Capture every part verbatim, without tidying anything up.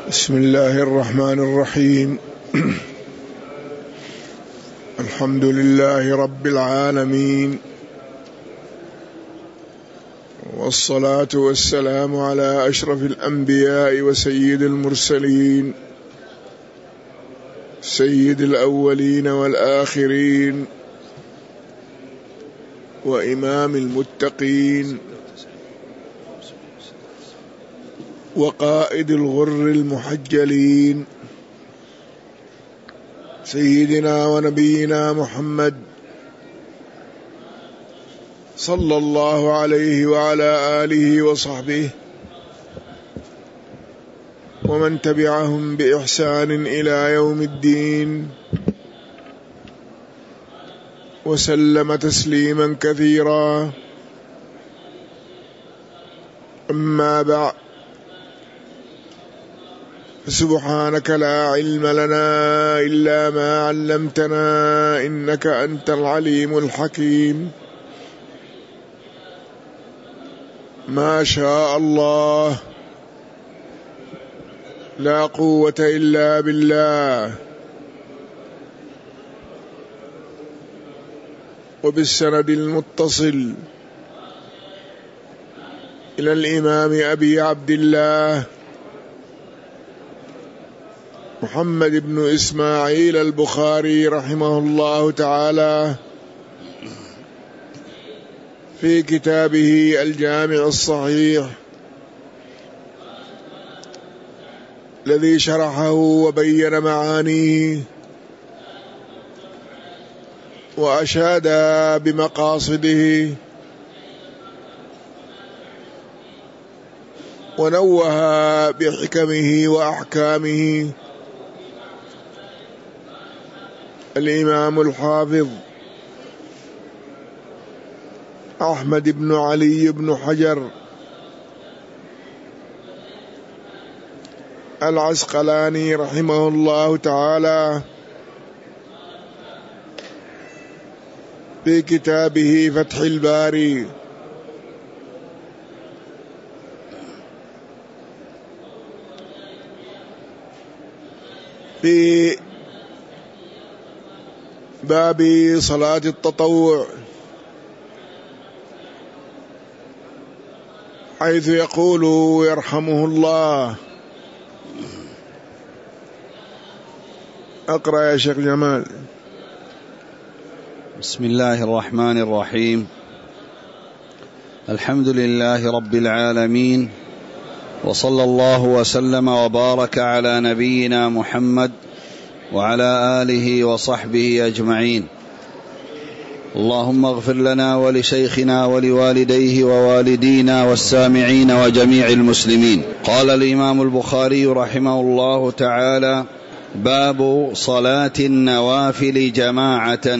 بسم الله الرحمن الرحيم. الحمد لله رب العالمين، والصلاة والسلام على أشرف الأنبياء وسيد المرسلين، سيد الأولين والآخرين، وإمام المتقين، وقائد الغر المحجلين، سيدنا ونبينا محمد صلى الله عليه وعلى آله وصحبه ومن تبعهم بإحسان إلى يوم الدين، وسلم تسليما كثيرا. أما بعد، سبحانك لا علم لنا إلا ما علمتنا إنك أنت العليم الحكيم. ما شاء الله، لا قوة إلا بالله. وبالسند المتصل إلى الإمام أبي عبد الله محمد بن إسماعيل البخاري رحمه الله تعالى في كتابه الجامع الصحيح الذي شرحه وبين معانيه وأشاد بمقاصده ونوه بحكمه وأحكامه الإمام الحافظ أحمد بن علي بن حجر العسقلاني رحمه الله تعالى في كتابه فتح الباري في باب صلاة التطوع، حيث يقول يرحمه الله. أقرأ يا شيخ جمال. بسم الله الرحمن الرحيم. الحمد لله رب العالمين، وصلى الله وسلم وبارك على نبينا محمد وعلى آله وصحبه أجمعين. اللهم اغفر لنا ولشيخنا ولوالديه ووالدينا والسامعين وجميع المسلمين. قال الإمام البخاري رحمه الله تعالى: باب صلاة النوافل جماعة،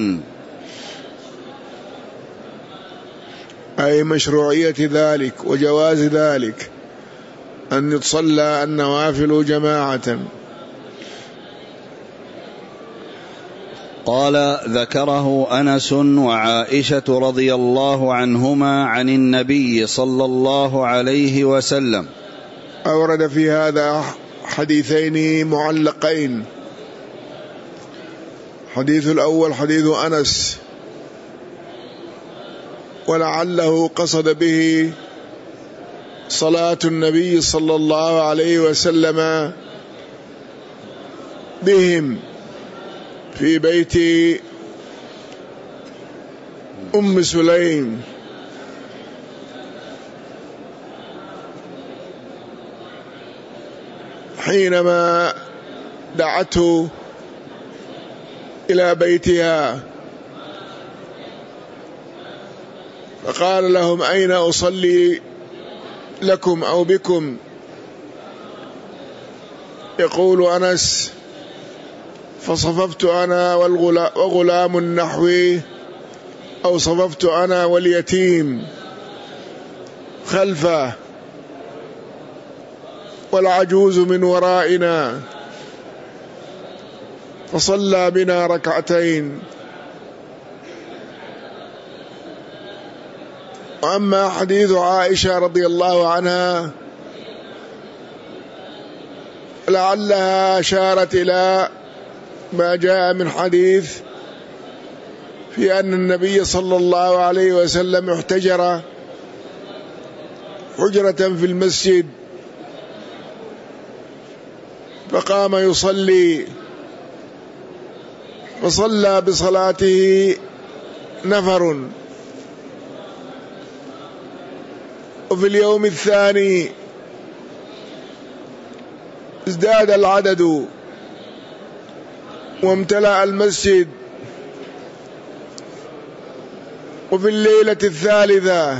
أي مشروعية ذلك وجواز ذلك أن تصلى النوافل جماعة. قال: ذكره أنس وعائشة رضي الله عنهما عن النبي صلى الله عليه وسلم. أورد في هذا حديثين معلقين. حديث الأول حديث أنس، ولعله قصد به صلاة النبي صلى الله عليه وسلم بهم في بيت أم سليم، حينما دعته إلى بيتها فقال لهم: أين أصلي لكم أو بكم؟ يقول أنس: فصففت أنا وغلام النحوي، أو صففت أنا واليتيم خلفه والعجوز من ورائنا، فصلى بنا ركعتين. وأما حديث عائشة رضي الله عنها لعلها أشارت إلى ما جاء من حديث في أن النبي صلى الله عليه وسلم احتجر حجرة في المسجد فقام يصلي، فصلى بصلاته نفر، وفي اليوم الثاني ازداد العدد وامتلأ المسجد، وفي الليلة الثالثة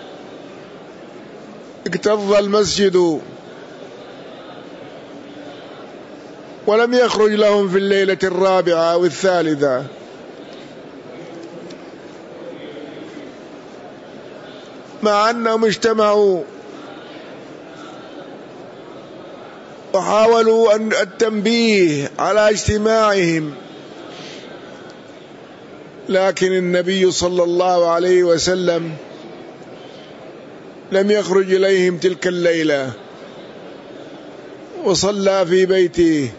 اكتظ المسجد ولم يخرج لهم في الليلة الرابعة أو الثالثة، مع أنهم اجتمعوا وحاولوا أن التنبيه على اجتماعهم، لكن النبي صلى الله عليه وسلم لم يخرج إليهم تلك الليلة، وصلى في بيته.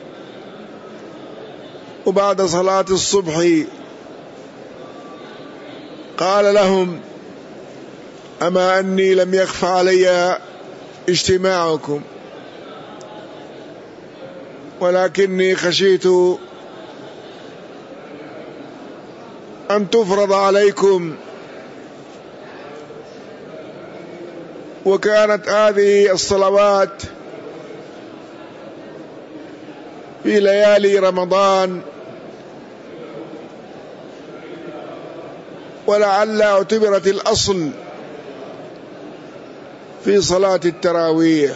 وبعد صلاة الصبح قال لهم: أما أني لم يخف علي اجتماعكم، ولكني خشيت أن تفرض عليكم، وكانت هذه الصلوات في ليالي رمضان، ولعل اعتبرت الأصل في صلاة التراويح.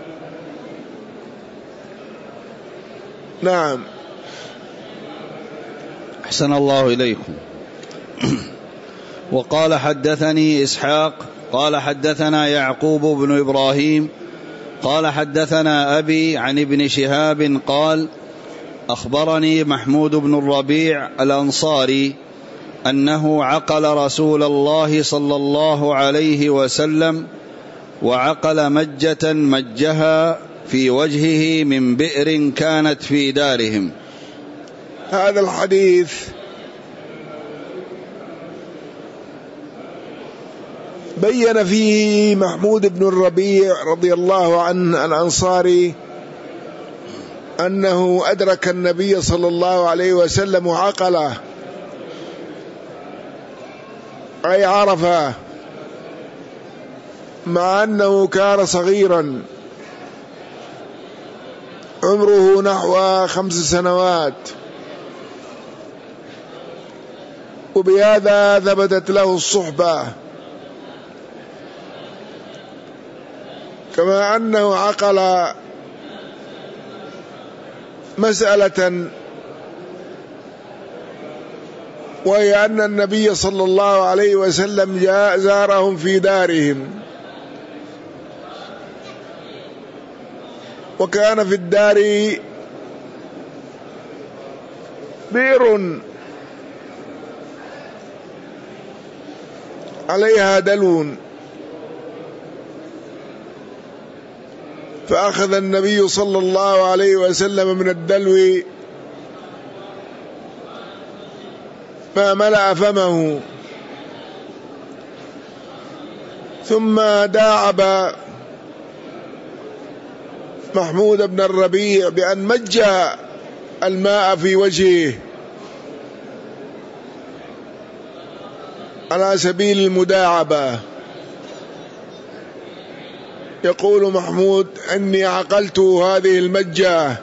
نعم. أحسن الله إليكم. وقال: حدثني إسحاق قال حدثنا يعقوب بن إبراهيم قال حدثنا أبي عن ابن شهاب قال: أخبرني محمود بن الربيع الأنصاري أنه عقل رسول الله صلى الله عليه وسلم، وعقل مجة مجها في وجهه من بئر كانت في دارهم. هذا الحديث بين فيه محمود بن الربيع رضي الله عنه الأنصاري أنه أدرك النبي صلى الله عليه وسلم وعقله، أي عرفه، مع أنه كان صغيرا عمره نحو خمس سنوات، وبهذا ثبتت له الصحبة، كما أنه عقل مسألة، وهي أن النبي صلى الله عليه وسلم جاء زارهم في دارهم، وكان في الدار بئر عليها دلو، فأخذ النبي صلى الله عليه وسلم من الدلو ما ملأ فمه، ثم داعب محمود بن الربيع بأن مج الماء في وجهه على سبيل المداعبة. يقول محمود: أني عقلت هذه المجة،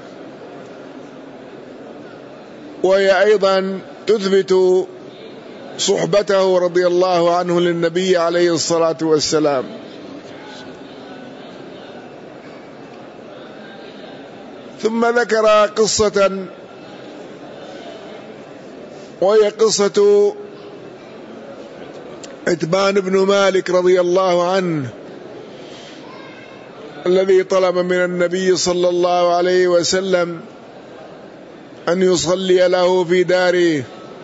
وهي أيضا تثبت صحبته رضي الله عنه للنبي عليه الصلاة والسلام. ثم ذكر قصة، وهي قصة عتبان بن مالك رضي الله عنه الذي طلب من النبي صلى الله عليه وسلم أن يصلي له في داره،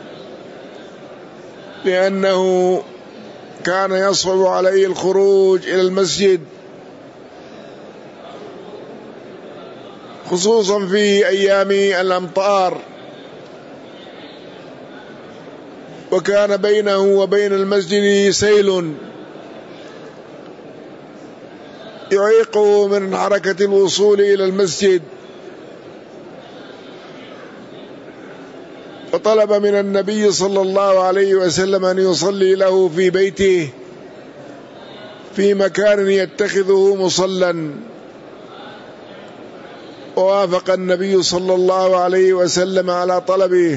لأنه كان يصعب عليه الخروج إلى المسجد، خصوصا في أيام الأمطار، وكان بينه وبين المسجد سيل يعيقه من حركة الوصول إلى المسجد، فطلب من النبي صلى الله عليه وسلم أن يصلي له في بيته في مكان يتخذه مصلى، ووافق النبي صلى الله عليه وسلم على طلبه،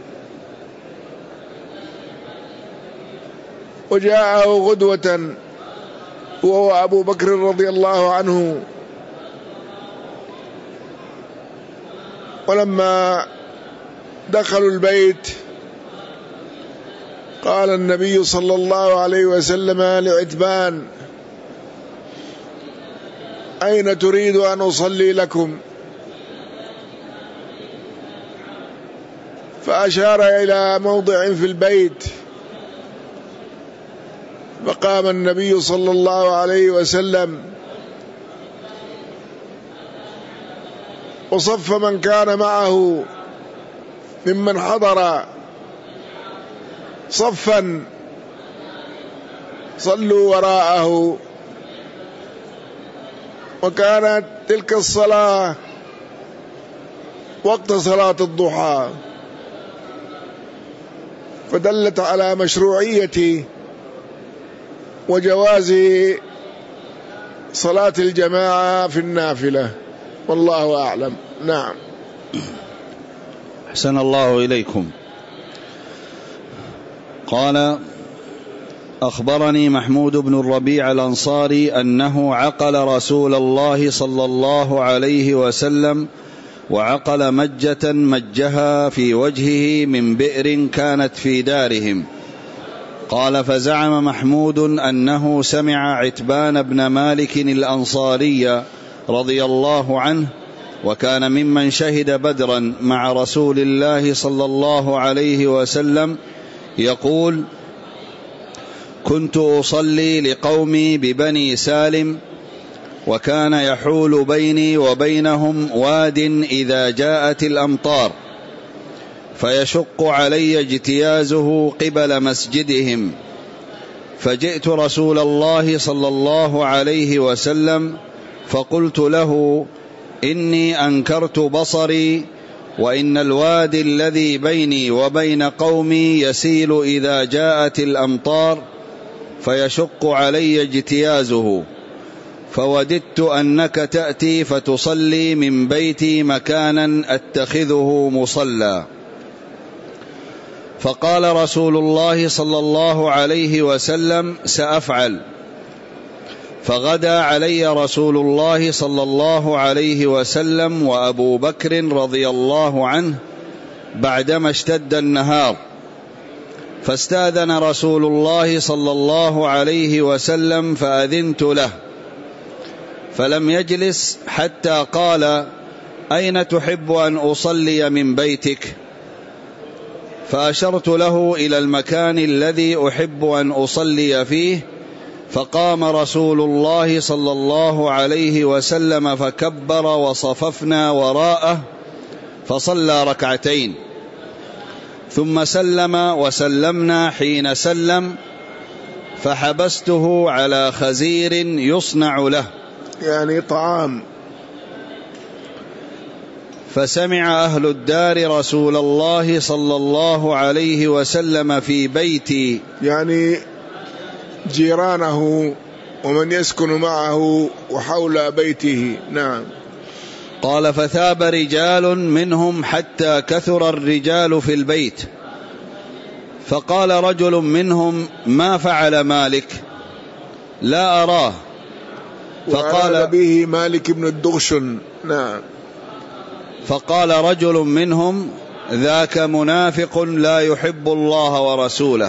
وجاءه غدوة وهو أبو بكر رضي الله عنه، ولما دخلوا البيت قال النبي صلى الله عليه وسلم لعتبان: أين تريد أن أصلي لكم؟ فأشار إلى موضع في البيت، فقام النبي صلى الله عليه وسلم وصف من كان معه ممن حضر صفا صلوا وراءه، وكانت تلك الصلاة وقت صلاة الضحى، فدلت على مشروعية وجواز صلاة الجماعة في النافلة، والله أعلم. نعم. أحسن الله إليكم. قال: أخبرني محمود بن الربيع الأنصاري أنه عقل رسول الله صلى الله عليه وسلم، وعقل مجة مجها في وجهه من بئر كانت في دارهم. قال: فزعم محمود أنه سمع عتبان بن مالك الأنصاري رضي الله عنه، وكان ممن شهد بدرا مع رسول الله صلى الله عليه وسلم، يقول: كنت أصلي لقومي ببني سالم، وكان يحول بيني وبينهم واد إذا جاءت الأمطار، فيشق علي اجتيازه قبل مسجدهم، فجئت رسول الله صلى الله عليه وسلم فقلت له: إني أنكرت بصري، وإن الوادي الذي بيني وبين قومي يسيل إذا جاءت الأمطار، فيشق علي اجتيازه، فوددت أنك تأتي فتصلي من بيتي مكانا أتخذه مصلى. فقال رسول الله صلى الله عليه وسلم: سأفعل. فغدا علي رسول الله صلى الله عليه وسلم وأبو بكر رضي الله عنه بعدما اشتد النهار، فاستأذن رسول الله صلى الله عليه وسلم فأذنت له، فلم يجلس حتى قال: أين تحب أن أصلي من بيتك؟ فأشرت له إلى المكان الذي أحب أن أصلي فيه، فقام رسول الله صلى الله عليه وسلم فكبر، وصففنا وراءه فصلى ركعتين، ثم سلم وسلمنا حين سلم، فحبسته على خزير يصنع له، يعني طعام. فسمع أهل الدار رسول الله صلى الله عليه وسلم في بيتي، يعني جيرانه ومن يسكن معه وحول بيته. نعم. قال: فثاب رجال منهم حتى كثر الرجال في البيت، فقال رجل منهم: ما فعل مالك؟ لا أراه. فقال به مالك بن الدغشن. نعم. فقال رجل منهم: ذاك منافق لا يحب الله ورسوله.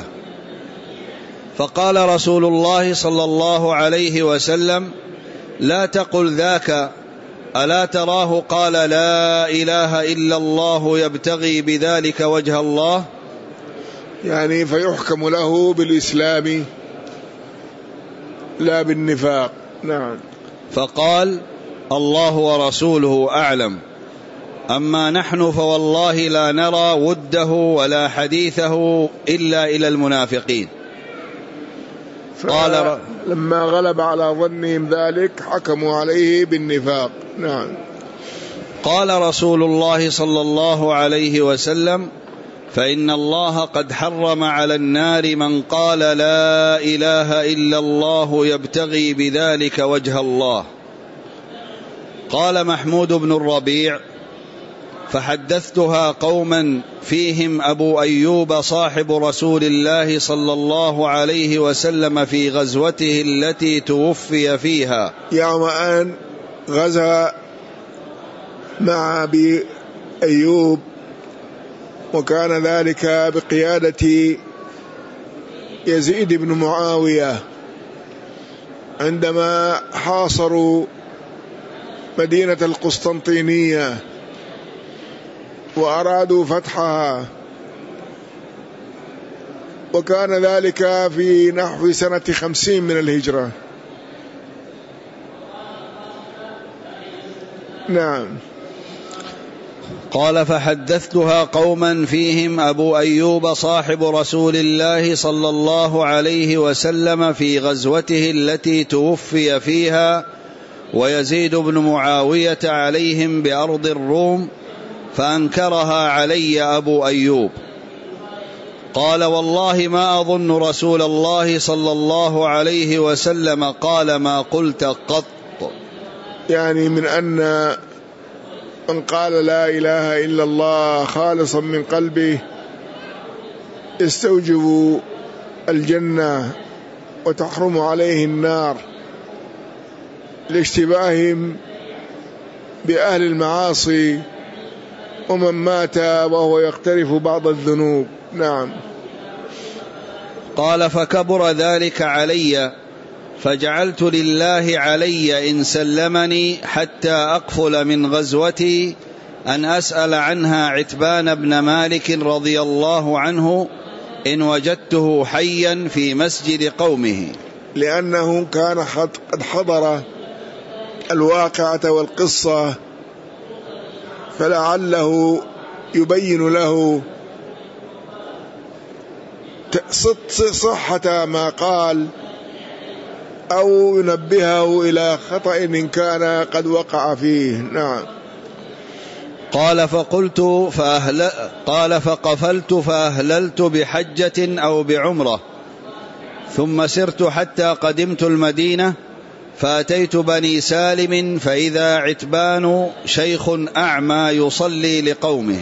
فقال رسول الله صلى الله عليه وسلم: لا تقل ذاك، ألا تراه قال لا إله إلا الله يبتغي بذلك وجه الله؟ يعني فيحكم له بالإسلام لا بالنفاق. نعم. فقال: الله ورسوله أعلم، أما نحن فوالله لا نرى وده ولا حديثه إلا إلى المنافقين. قال لما غلب على ظنهم ذلك حكموا عليه بالنفاق. نعم. قال رسول الله صلى الله عليه وسلم: فإن الله قد حرم على النار من قال لا إله إلا الله يبتغي بذلك وجه الله. قال محمود بن الربيع: فحدثتها قوما فيهم أبو أيوب صاحب رسول الله صلى الله عليه وسلم في غزوته التي توفي فيها. يوم أن غزا مع أبي أيوب، وكان ذلك بقيادة يزيد بن معاوية عندما حاصروا مدينة القسطنطينية وأرادوا فتحها، وكان ذلك في نحو سنة خمسين من الهجرة. نعم. قال: فحدثتها قوما فيهم أبو أيوب صاحب رسول الله صلى الله عليه وسلم في غزوته التي توفي فيها ويزيد بن معاوية عليهم بأرض الروم، فأنكرها علي أبو أيوب. قال: والله ما أظن رسول الله صلى الله عليه وسلم قال ما قلت قط. يعني من أن من قال لا إله إلا الله خالصا من قلبه يستوجب الجنة وتحرم عليه النار لاشتباههم بأهل المعاصي ومن مات وهو يقترف بعض الذنوب. نعم. قال: فكبر ذلك علي، فجعلت لله علي إن سلمني حتى أقفل من غزوتي أن أسأل عنها عتبان بن مالك رضي الله عنه إن وجدته حيا في مسجد قومه، لأنه كان قد حضر الواقعة والقصة، فلعله يبين له صحة ما قال أو ينبهه إلى خطأ إن كان قد وقع فيه. نعم. قال: فقلت فأهل قال فقفلت فأهللت بحجة أو بعمرة، ثم سرت حتى قدمت المدينة، فأتيت بني سالم فإذا عتبان شيخ أعمى يصلي لقومه،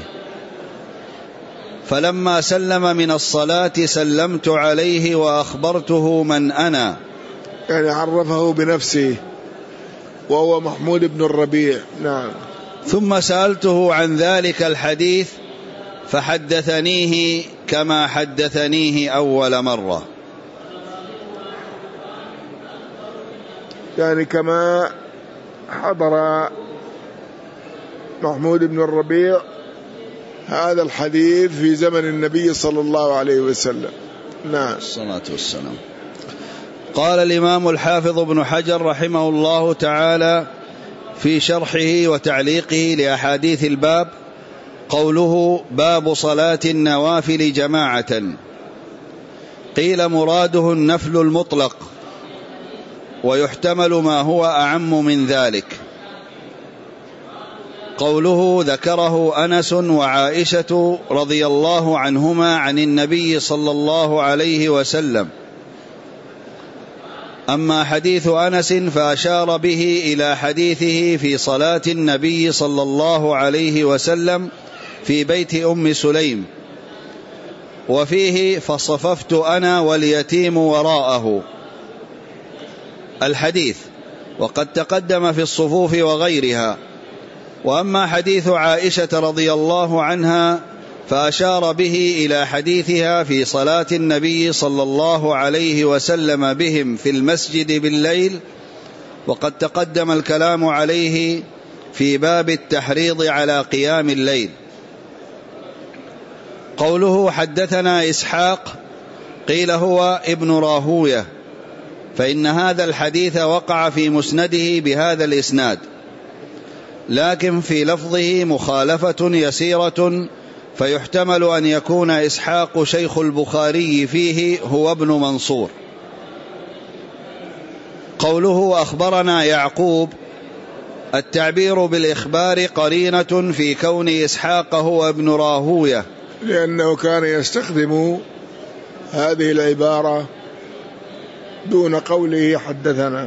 فلما سلم من الصلاة سلمت عليه وأخبرته من أنا، يعني عرفه بنفسه وهو محمود بن الربيع. نعم. ثم سألته عن ذلك الحديث فحدثنيه كما حدثنيه أول مرة، يعني كما حضر محمود بن الربيع هذا الحديث في زمن النبي صلى الله عليه وسلم. نعم. الصلاة والسلام. قال الإمام الحافظ ابن حجر رحمه الله تعالى في شرحه وتعليقه لأحاديث الباب قوله: باب صلاة النوافل جماعة. قيل مراده النفل المطلق، ويحتمل ما هو أعم من ذلك. قوله ذكره أنس وعائشة رضي الله عنهما عن النبي صلى الله عليه وسلم. أما حديث أنس فأشار به إلى حديثه في صلاة النبي صلى الله عليه وسلم في بيت أم سليم، وفيه فصففت أنا واليتيم وراءه الحديث، وقد تقدم في الصفوف وغيرها. وأما حديث عائشة رضي الله عنها فأشار به إلى حديثها في صلاة النبي صلى الله عليه وسلم بهم في المسجد بالليل، وقد تقدم الكلام عليه في باب التحريض على قيام الليل. قوله حدثنا إسحاق، قيل هو ابن راهوية، فإن هذا الحديث وقع في مسنده بهذا الإسناد، لكن في لفظه مخالفة يسيرة، فيحتمل أن يكون إسحاق شيخ البخاري فيه هو ابن منصور. قوله أخبرنا يعقوب، التعبير بالإخبار قرينة في كون إسحاق هو ابن راهوية، لأنه كان يستخدم هذه العبارة دون قوله حدثنا،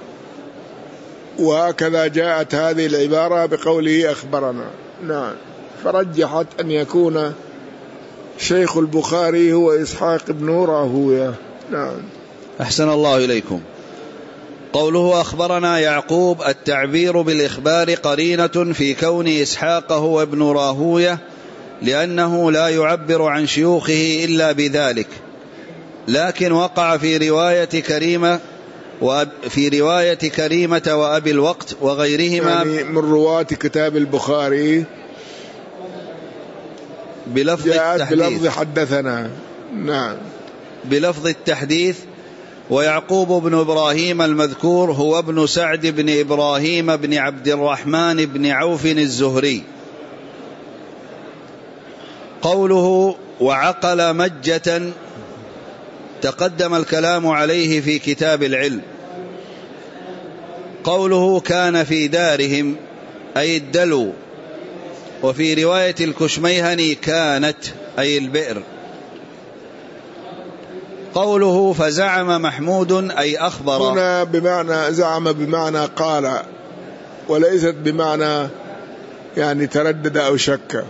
وهكذا جاءت هذه العبارة بقوله أخبرنا. نعم، فرجحت أن يكون شيخ البخاري هو إسحاق بن راهوية. نعم. أحسن الله إليكم. قوله أخبرنا يعقوب، التعبير بالإخبار قرينة في كون إسحاق هو ابن راهوية، لأنه لا يعبر عن شيوخه إلا بذلك، لكن وقع في رواية كريمة وفي رواية كريمة وأبي الوقت وغيرهما، يعني من رواة كتاب البخاري بلفظ التحديث، بلفظ حدثنا. نعم، بلفظ التحديث. ويعقوب بن إبراهيم المذكور هو ابن سعد بن إبراهيم بن عبد الرحمن بن عوف الزهري. قوله وعقل مجة، تقدم الكلام عليه في كتاب العلم. قوله كان في دارهم أي الدلو، وفي رواية الكشميهني كانت أي البئر. قوله فزعم محمود أي أخبر، هنا بمعنى زعم بمعنى قال، وليست بمعنى يعني تردد أو شك،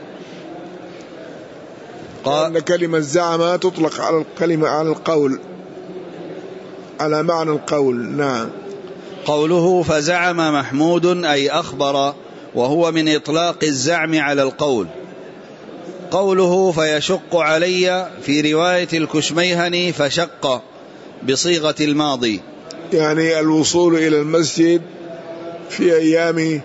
لأن كلمة زعم تطلق على الكلمة على القول، على معنى القول. نعم. قوله فزعم محمود أي أخبر، وهو من إطلاق الزعم على القول. قوله فيشق علي في رواية الكشميهني فشق بصيغة الماضي، يعني الوصول إلى المسجد في أيام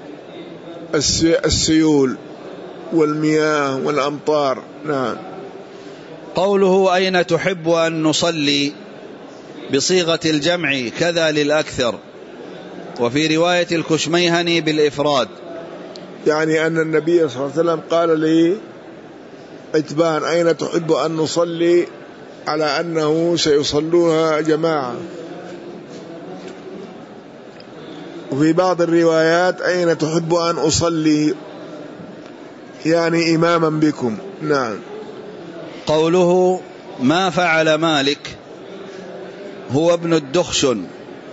السيول والمياه والأمطار. نعم. قوله أين تحب أن نصلي بصيغة الجمع كذا للأكثر، وفي رواية الكشميهني بالإفراد، يعني أن النبي صلى الله عليه وسلم قال لي عتبان أين تحب أن نصلي، على أنه سيصلونها جماعة. وفي بعض الروايات أين تحب أن أصلي، يعني إماما بكم. نعم. قوله ما فعل مالك هو ابن الدخشن.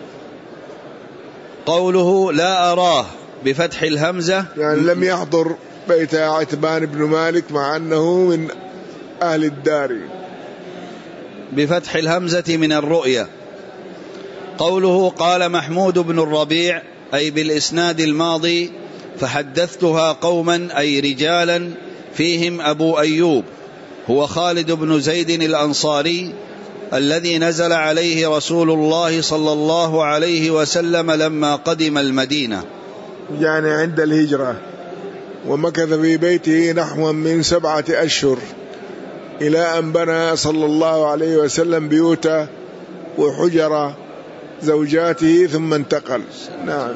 قوله لا أراه بفتح الهمزة، يعني لم يحضر بيت عتبان بن مالك مع أنه من أهل الدار، بفتح الهمزة من الرؤية. قوله قال محمود بن الربيع أي بالإسناد الماضي، فحدثتها قوما أي رجالا فيهم أبو أيوب هو خالد بن زيد الأنصاري الذي نزل عليه رسول الله صلى الله عليه وسلم لما قدم المدينة، يعني عند الهجرة، ومكث في بيته نحو من سبعة أشهر إلى أن بنى صلى الله عليه وسلم بيوته وحجر زوجاته ثم انتقل. نعم.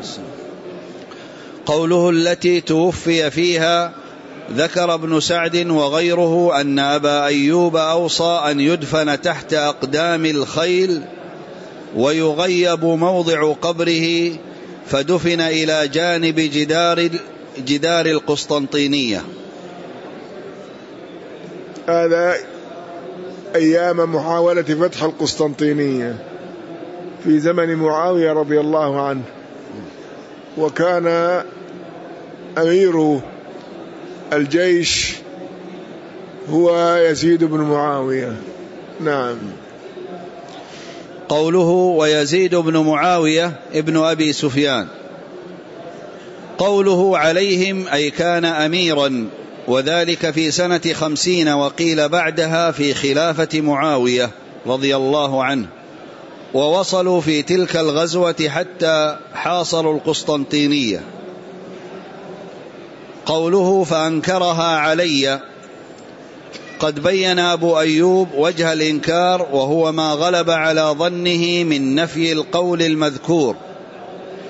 قوله التي توفي فيها، ذكر ابن سعد وغيره أن أبا أيوب أوصى أن يدفن تحت أقدام الخيل ويغيب موضع قبره، فدفن إلى جانب جدار جدار القسطنطينية. هذا أيام محاولة فتح القسطنطينية في زمن معاوية رضي الله عنه، وكان أمير الجيش هو يزيد بن معاوية. نعم. قوله ويزيد بن معاوية ابن أبي سفيان. قوله عليهم أي كان أميرا، وذلك في سنة خمسين، وقيل بعدها في خلافة معاوية رضي الله عنه، ووصلوا في تلك الغزوة حتى حاصروا القسطنطينية. قوله فأنكرها علي، قد بين أبو أيوب وجه الإنكار، وهو ما غلب على ظنه من نفي القول المذكور،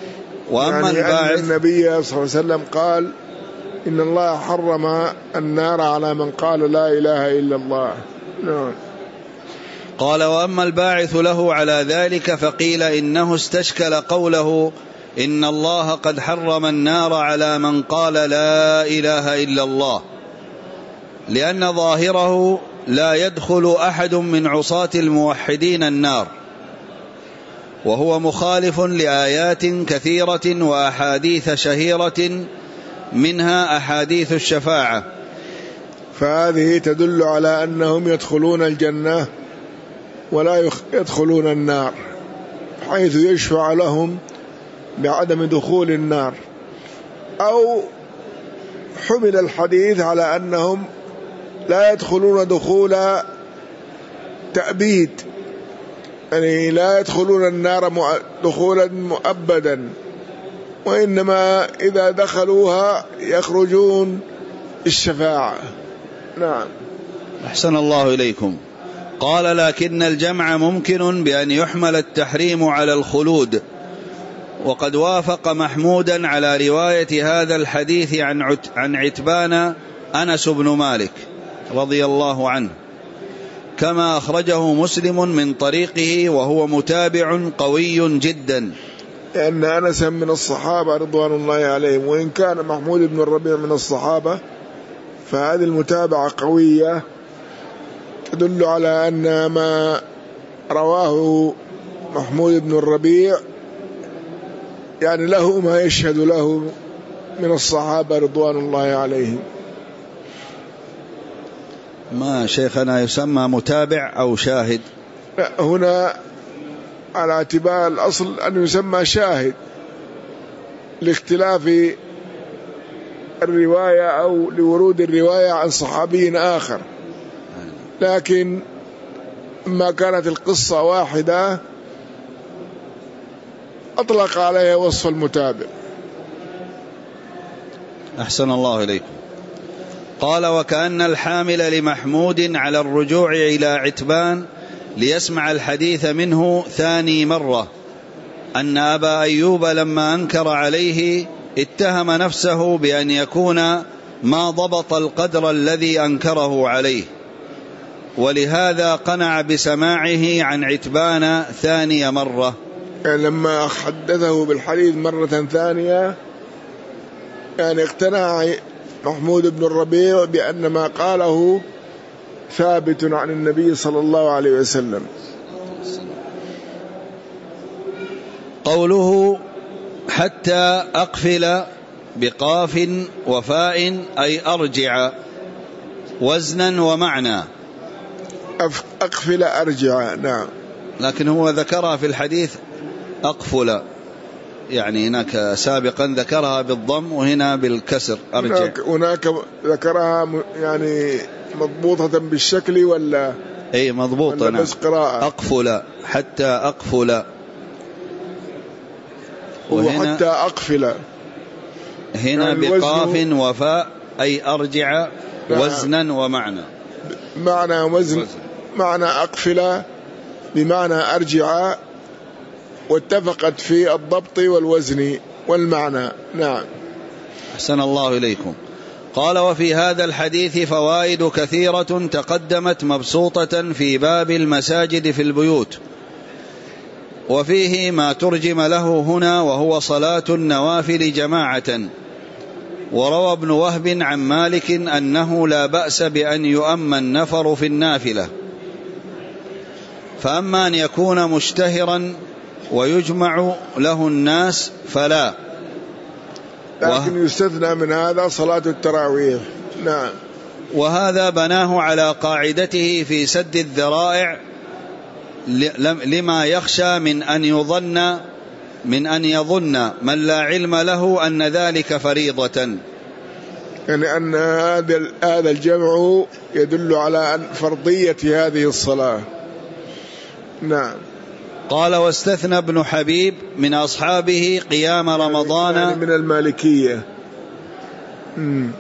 وأما يعني الباعث أن النبي صلى الله عليه وسلم قال إن الله حرم النار على من قال لا إله إلا الله. نعم. قال وأما الباعث له على ذلك فقيل إنه استشكل قوله إن الله قد حرم النار على من قال لا إله إلا الله، لأن ظاهره لا يدخل أحد من عصاة الموحدين النار، وهو مخالف لآيات كثيرة وأحاديث شهيرة منها أحاديث الشفاعة. فهذه تدل على أنهم يدخلون الجنة ولا يدخلون النار، حيث يشفع لهم بعدم دخول النار. أو حمل الحديث على أنهم لا يدخلون دخول تأبيد، يعني لا يدخلون النار دخولا مؤبدا، وإنما إذا دخلوها يخرجون الشفاعة. نعم. أحسن الله إليكم. قال لكن الجمع ممكن بأن يحمل التحريم على الخلود، وقد وافق محمودا على رواية هذا الحديث عن عن عتبان أنس بن مالك رضي الله عنه، كما أخرجه مسلم من طريقه وهو متابع قوي جدا. لأن أنس من الصحابة رضوان الله عليهم، وإن كان محمود بن الربيع من الصحابة، فهذه المتابعة قوية تدل على أن ما رواه محمود بن الربيع يعني له ما يشهد له من الصحابة رضوان الله عليهم. ما شيخنا يسمى متابع أو شاهد؟ هنا على اعتبار الأصل أن يسمى شاهد لاختلاف الرواية أو لورود الرواية عن صحابي آخر، لكن ما كانت القصة واحدة أطلق عليها وصف المتابع. أحسن الله إليكم. قال وكأن الحامل لمحمود على الرجوع إلى عتبان ليسمع الحديث منه ثاني مرة أن أبا أيوب لما أنكر عليه اتهم نفسه بأن يكون ما ضبط القدر الذي أنكره عليه، ولهذا قنع بسماعه عن عتبان ثاني مرة. يعني لما حدثه بالحديث مرة ثانية يعني اقتنع محمود بن الربيع بأن ما قاله ثابت عن النبي صلى الله عليه وسلم. قوله حتى أقفل بقاف وفاء أي أرجع وزنا ومعنى. أقفل أرجع. نعم. لكن هو ذكرها في الحديث أقفل، يعني هناك سابقا ذكرها بالضم وهنا بالكسر أرجع. هناك, هناك ذكرها يعني مضبوطة بالشكل ولا أي مضبوطة؟ نعم. بس قراءة أقفل حتى أقفل، وهنا حتى أقفل هنا يعني بقاف وفاء أي أرجع. نعم. وزنا ومعنى. معنى وزن, وزن. معنى أقفل بمعنى أرجع، واتفقت في الضبط والوزن والمعنى. نعم. أحسن الله إليكم. قال وفي هذا الحديث فوائد كثيرة تقدمت مبسوطة في باب المساجد في البيوت، وفيه ما ترجم له هنا وهو صلاة النوافل جماعة. وروى ابن وهب عن مالك أنه لا بأس بأن يؤمن النفر في النافلة، فأما أن يكون مشتهرا ويجمع له الناس فلا. لكن يستثنى من هذا صلاة التراويح. نعم. وهذا بناه على قاعدته في سد الذرائع لما يخشى من أن يظن من أن يظن من لا علم له أن ذلك فريضة، يعني أن هذا الجمع يدل على أن فرضية هذه الصلاة. نعم. قال واستثنى ابن حبيب من أصحابه قيام رمضان، يعني من المالكية مم.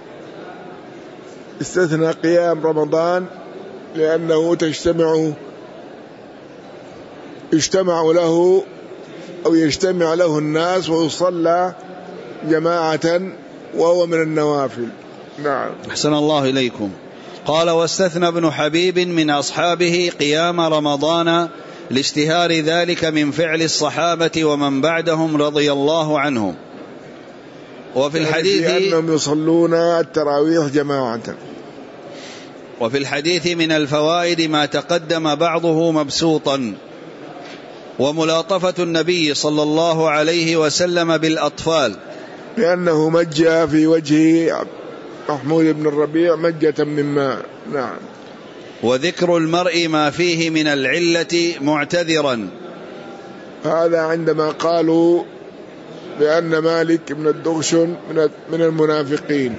استثنى قيام رمضان لأنه تجتمع يجتمع له أو يجتمع له الناس ويصلى جماعة وهو من النوافل. نعم. أحسن الله إليكم. قال: واستثنى ابن حبيب من أصحابه قيام رمضان لاشتهار ذلك من فعل الصحابة ومن بعدهم رضي الله عنهم. وفي الحديث أنهم يصلون التراويح جماعة. وفي الحديث من الفوائد ما تقدم بعضه مبسوطا، وملاطفة النبي صلى الله عليه وسلم بالأطفال، لأنه مج في وجه محمود بن الربيع مجة من ماء. نعم. وذكر المرء ما فيه من العلة معتذرا، هذا عندما قالوا بأن مالك بن الدغشن من المنافقين،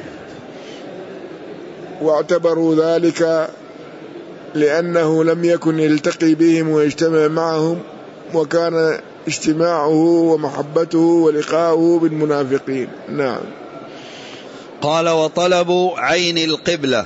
واعتبروا ذلك لأنه لم يكن يلتقي بهم ويجتمع معهم، وكان اجتماعه ومحبته ولقاؤه بالمنافقين. نعم. قال: وطلب عين القبلة،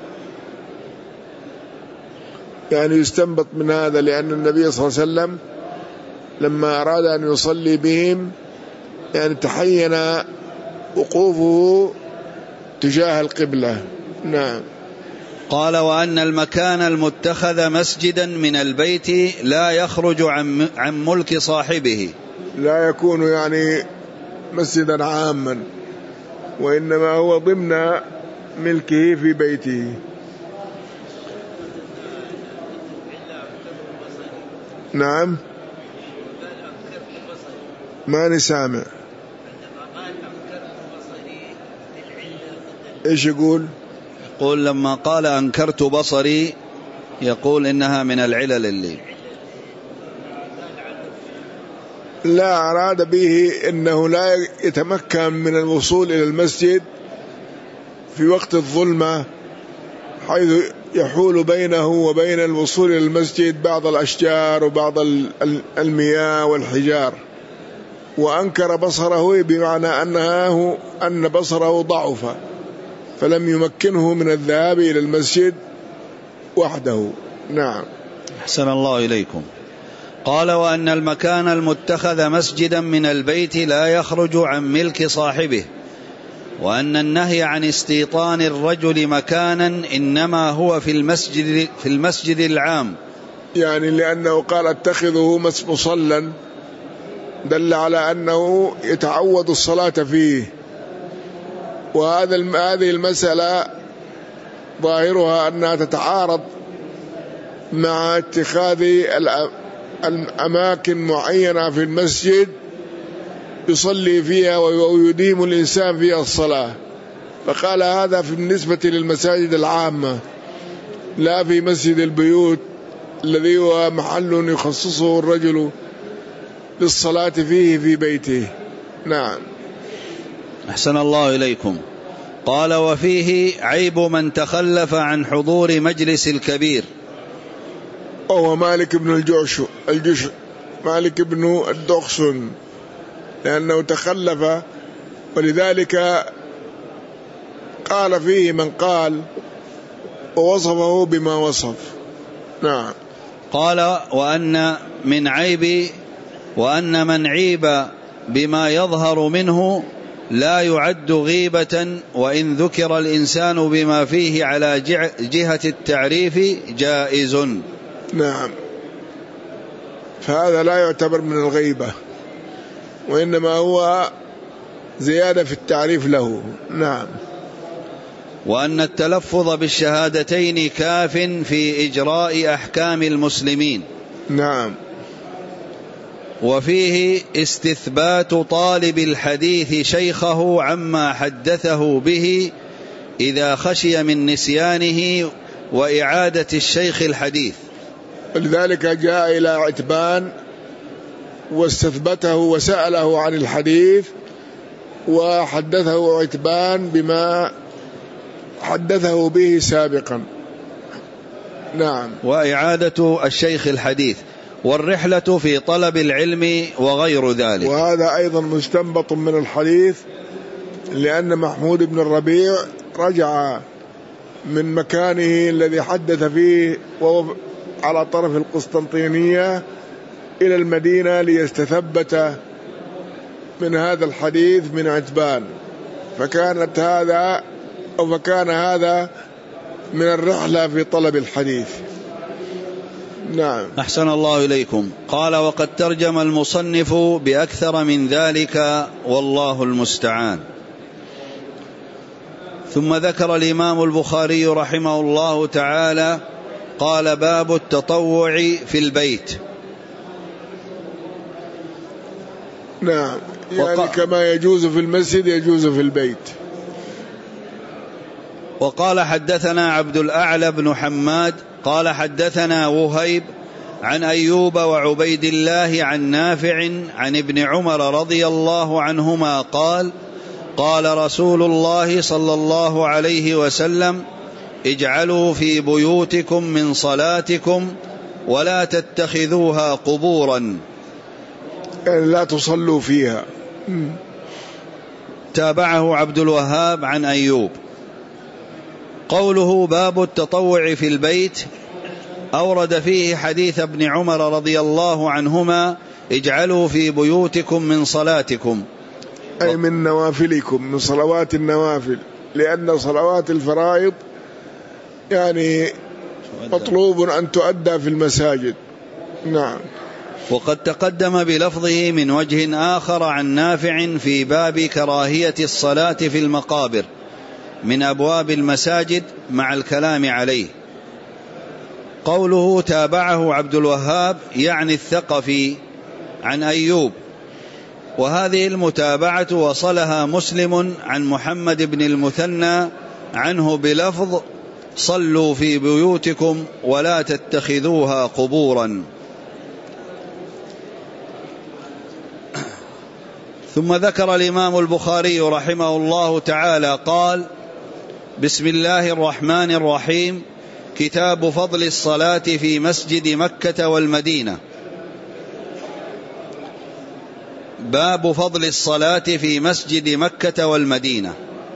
يعني يستنبط من هذا لأن النبي صلى الله عليه وسلم لما أراد أن يصلي بهم يعني تحين وقوفه تجاه القبلة. نعم. قال: وأن المكان المتخذ مسجدا من البيت لا يخرج عن عن ملك صاحبه، لا يكون يعني مسجدا عاما، وإنما هو ضمن ملكه في بيته. نعم. ما نسامع. إيش يقول؟ يقول لما قال أنكرت بصري يقول إنها من العلل اللي لا أراد به إنه لا يتمكن من الوصول إلى المسجد في وقت الظلمة، حيث يحول بينه وبين الوصول إلى المسجد بعض الأشجار وبعض المياه والحجار، وأنكر بصره بمعنى أنه أن بصره ضعف فلم يمكنه من الذهاب إلى المسجد وحده. نعم. أحسن الله إليكم. قال: وأن المكان المتخذ مسجدا من البيت لا يخرج عن ملك صاحبه، وأن النهي عن استيطان الرجل مكانا إنما هو في المسجد في المسجد العام، يعني لأنه قال اتخذه مصلى دل على أنه يتعود الصلاة فيه، وهذا هذه المسألة ظاهرها أنها تتعارض مع اتخاذ الأماكن معينة في المسجد يصلي فيها ويديم الإنسان فيها الصلاة، فقال هذا بالنسبة للمساجد العامة لا في مسجد البيوت الذي هو محل يخصصه الرجل للصلاة فيه في بيته. نعم. أحسن الله إليكم. قال: وفيه عيب من تخلف عن حضور مجلس الكبير، وهو مالك بن الجعش الجش مالك بن الدغشن، لأنه تخلف، ولذلك قال فيه من قال ووصفه بما وصف. نعم. قال: وأن من عيب وأن من عيب بما يظهر منه لا يعد غيبة، وإن ذكر الإنسان بما فيه على جهة التعريف جائز. نعم. فهذا لا يعتبر من الغيبة، وإنما هو زيادة في التعريف له. نعم. وأن التلفظ بالشهادتين كاف في إجراء أحكام المسلمين. نعم. وفيه استثبات طالب الحديث شيخه عما حدثه به إذا خشي من نسيانه وإعادة الشيخ الحديث، لذلك جاء إلى عتبان واستثبته وسأله عن الحديث وحدثه عتبان بما حدثه به سابقا. نعم. وإعادة الشيخ الحديث، والرحلة في طلب العلم وغير ذلك. وهذا أيضا مستنبط من الحديث، لأن محمود بن الربيع رجع من مكانه الذي حدث فيه وهو على طرف القسطنطينية إلى المدينة ليستثبت من هذا الحديث من عتبان، فكانت هذا أو فكان هذا من الرحلة في طلب الحديث. نعم. أحسن الله إليكم. قال: وقد ترجم المصنف بأكثر من ذلك والله المستعان. ثم ذكر الإمام البخاري رحمه الله تعالى قال: باب التطوع في البيت. نعم، يعني وق... كما يجوز في المسجد يجوز في البيت. وقال: حدثنا عبد الأعلى بن حماد قال: حدثنا وهيب عن أيوب وعبيد الله عن نافع عن ابن عمر رضي الله عنهما قال: قال رسول الله صلى الله عليه وسلم: اجعلوا في بيوتكم من صلاتكم ولا تتخذوها قبورا، يعني لا تصلوا فيها. تابعه عبد الوهاب عن أيوب. قوله باب التطوع في البيت أورد فيه حديث ابن عمر رضي الله عنهما: اجعلوا في بيوتكم من صلاتكم، أي من نوافلكم، من صلوات النوافل، لأن صلوات الفرائض يعني مطلوب أن تؤدى في المساجد. نعم. وقد تقدم بلفظه من وجه آخر عن نافع في باب كراهية الصلاة في المقابر من أبواب المساجد مع الكلام عليه. قوله تابعه عبد الوهاب يعني الثقفي عن أيوب، وهذه المتابعة وصلها مسلم عن محمد بن المثنى عنه بلفظ: صلوا في بيوتكم ولا تتخذوها قبورا. ثم ذكر الإمام البخاري رحمه الله تعالى قال: بسم الله الرحمن الرحيم. كتاب فضل الصلاة في مسجد مكة والمدينة. باب فضل الصلاة في مسجد مكة والمدينة.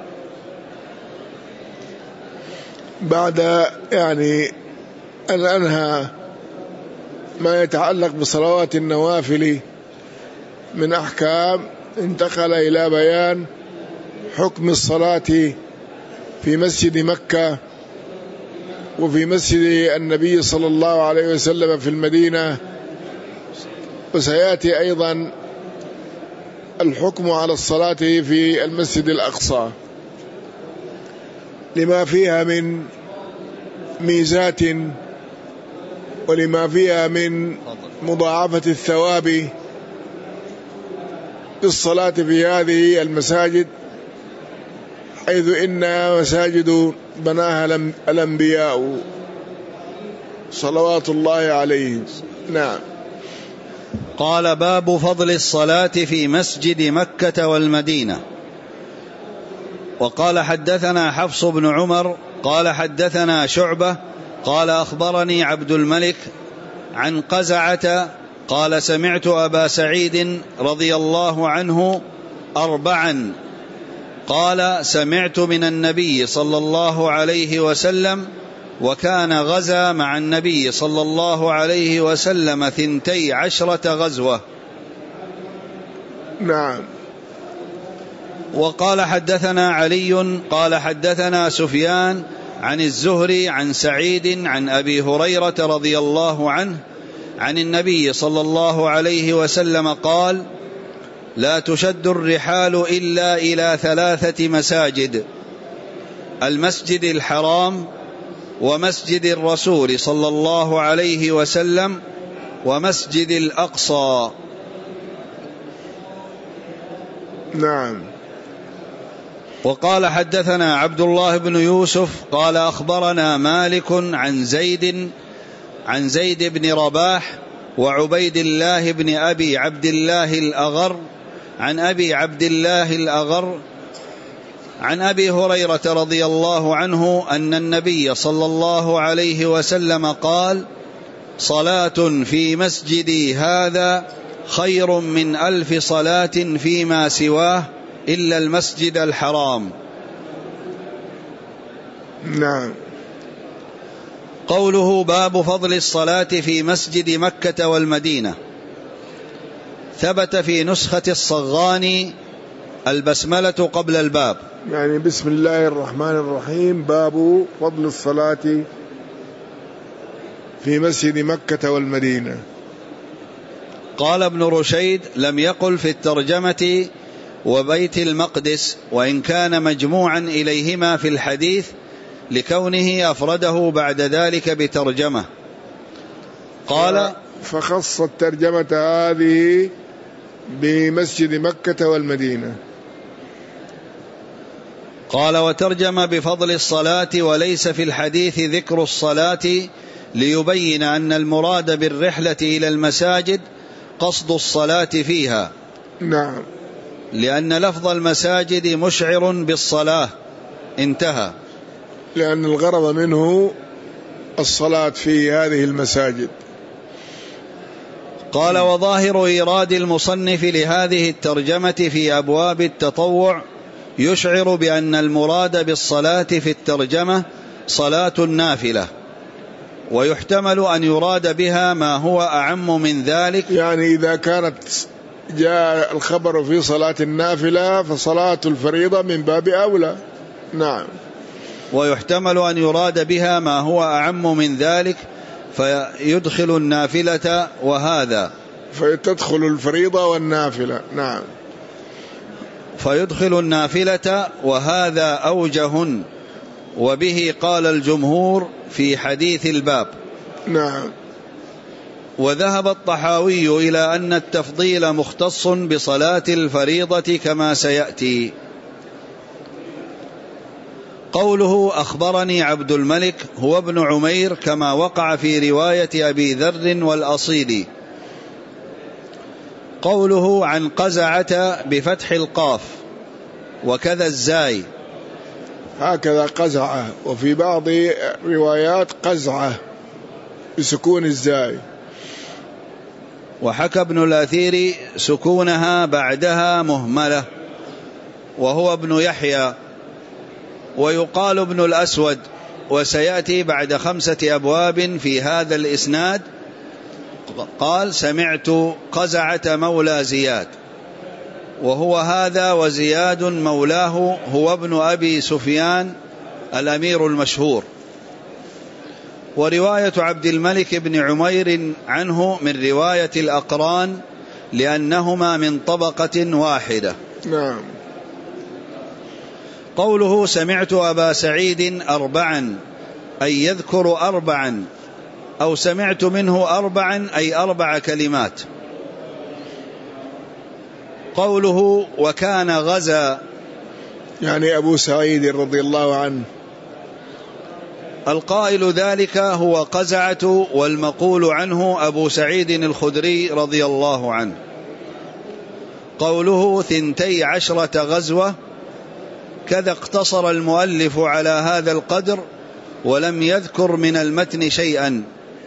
بعد يعني أن أنهى ما يتعلق بصلوات النوافل من أحكام، انتقل إلى بيان حكم الصلاة في مسجد مكة وفي مسجد النبي صلى الله عليه وسلم في المدينة، وسيأتي أيضا الحكم على الصلاة في المسجد الأقصى لما فيها من ميزات ولما فيها من مضاعفة الثواب بالصلاة في هذه المساجد، حيث إنها مساجد بناها الأنبياء صلوات الله عليهم. نعم. قال: باب فضل الصلاة في مسجد مكة والمدينة. وقال: حدثنا حفص بن عمر قال: حدثنا شعبة قال: أخبرني عبد الملك عن قزعة قال: سمعت أبا سعيد رضي الله عنه أربعا قال: سمعت من النبي صلى الله عليه وسلم، وكان غزا مع النبي صلى الله عليه وسلم ثنتي عشرة غزوة. نعم. وقال: حدثنا علي قال: حدثنا سفيان عن الزهري عن سعيد عن أبي هريرة رضي الله عنه عن النبي صلى الله عليه وسلم قال: لا تشد الرحال إلا إلى ثلاثة مساجد: المسجد الحرام، ومسجد الرسول صلى الله عليه وسلم، ومسجد الأقصى. نعم. وقال: حدثنا عبد الله بن يوسف قال: أخبرنا مالك عن زيد عن زيد بن رباح وعبيد الله بن أبي عبد الله الأغر عن أبي عبد الله الأغر عن أبي هريرة رضي الله عنه أن النبي صلى الله عليه وسلم قال: صلاة في مسجدي هذا خير من ألف صلاة فيما سواه إلا المسجد الحرام. نعم. قوله باب فضل الصلاة في مسجد مكة والمدينة. ثبت في نسخة الصغاني البسملة قبل الباب، يعني بسم الله الرحمن الرحيم باب فضل الصلاة في مسجد مكة والمدينة. قال ابن رشيد لم يقل في الترجمة وبيت المقدس، وإن كان مجموعا إليهما في الحديث لكونه أفرده بعد ذلك بترجمة. قال فخص الترجمة هذه بمسجد مكة والمدينة. قال وترجم بفضل الصلاة وليس في الحديث ذكر الصلاة ليبين أن المراد بالرحلة إلى المساجد قصد الصلاة فيها. نعم، لأن لفظ المساجد مشعر بالصلاة، انتهى. لأن الغرض منه الصلاة في هذه المساجد. قال وظاهر إيراد المصنف لهذه الترجمة في أبواب التطوع يشعر بأن المراد بالصلاة في الترجمة صلاة النافلة، ويحتمل أن يراد بها ما هو أعم من ذلك، يعني إذا كانت جاء الخبر في صلاة النافلة فصلاة الفريضة من باب أولى. نعم. ويحتمل أن يراد بها ما هو أعم من ذلك فيدخل النافلة وهذا، فتدخل الفريضة والنافلة. نعم. فيدخل النافلة وهذا أوجه، وبه قال الجمهور في حديث الباب. نعم. وذهب الطحاوي إلى أن التفضيل مختص بصلاة الفريضة كما سيأتي. قوله أخبرني عبد الملك هو ابن عمير كما وقع في رواية أبي ذر والأصيلي. قوله عن قزعة بفتح القاف وكذا الزاي، هكذا قزعة، وفي بعض روايات قزعة بسكون الزاي. وحكى ابن الأثير سكونها بعدها مهملة وهو ابن يحيى. ويقال ابن الأسود، وسيأتي بعد خمسة أبواب في هذا الإسناد. قال سمعت قزعة مولى زياد، وهو هذا، وزياد مولاه هو ابن أبي سفيان الأمير المشهور. ورواية عبد الملك بن عمير عنه من رواية الأقران لأنهما من طبقة واحدة. نعم. قوله سمعت أبا سعيد أربعا أي يذكر أربعا، أو سمعت منه أربعا أي أربع كلمات. قوله وكان غزا، يعني أبو سعيد رضي الله عنه. القائل ذلك هو قزعة، والمقول عنه أبو سعيد الخدري رضي الله عنه. قوله ثنتي عشرة غزوة، كذا اقتصر المؤلف على هذا القدر ولم يذكر من المتن شيئا.